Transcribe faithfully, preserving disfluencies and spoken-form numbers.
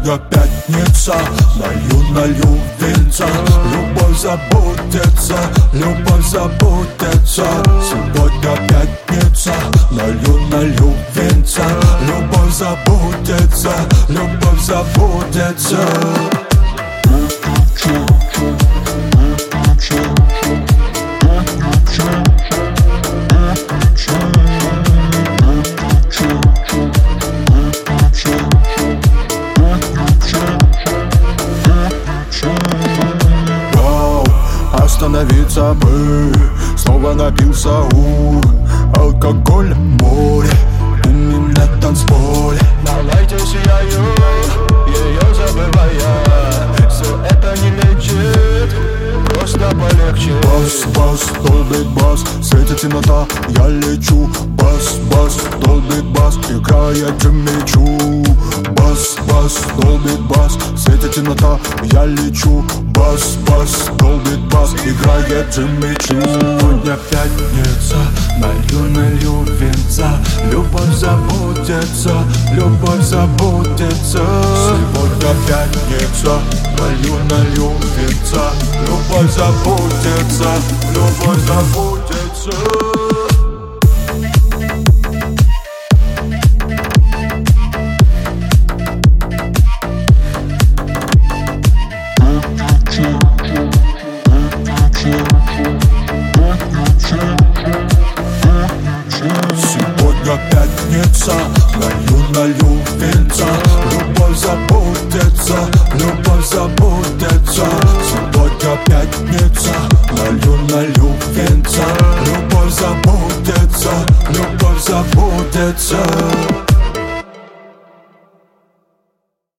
Сегодня пятница, налью, налью винца. Любовь забудется, любовь забудется. Сегодня пятница, налью, налью винца. Любовь забудется, любовь забудется. Остановиться бы, снова напился у алкоголя море. У меня танцполе. Налайте сияю, ее забывая. Все это не лечит, просто полегче. Бас, бас, долбит бас, светит темнота, я лечу. Бас, бас, долбит бас, играя Джимми Чу. Бас, бас, долбит бас, светит темнота, я лечу. Бас, бас, долбит бас, играет Джимми Чу. Сегодня пятница, налью, налью винца. Любовь забудется, любовь забудется. Сегодня пятница, налью, налью винца. Любовь забудется, любовь забудется. Сегодня пятница, налью, налью винца. Любовь забудется, любовь забудется. Сегодня пятница, налью, налью винца. Любовь забудется, любовь забудется.